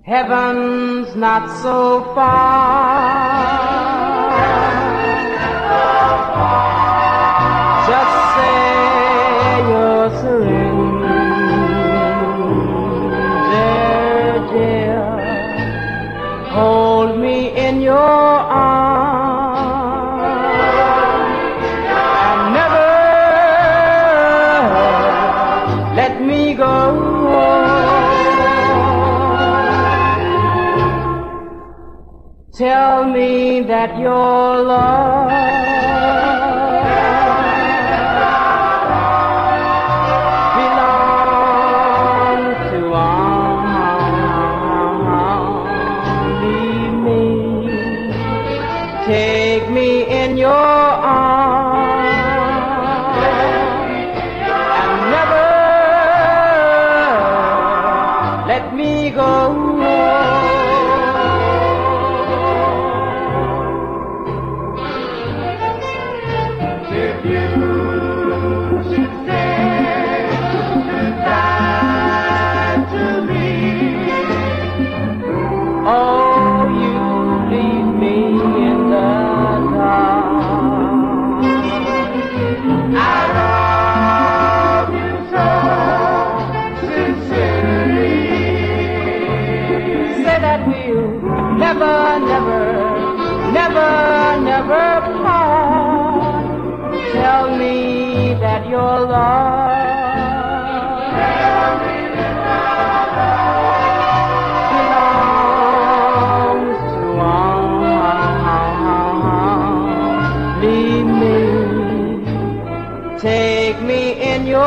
Heaven's not so far. Just say you're surrender, dear. Hold me in your arms and never let me go. Tell me that your love belongs to only me. Take me in your arms and never let me go. If you should say goodbye to me, oh, you leave me in the dark. I love you so sincerely. Say that we'll never, never, never, never part. Tell me that your love belongs to only me. Take me in your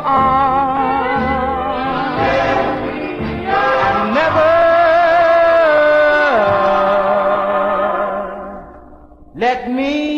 arms and never let me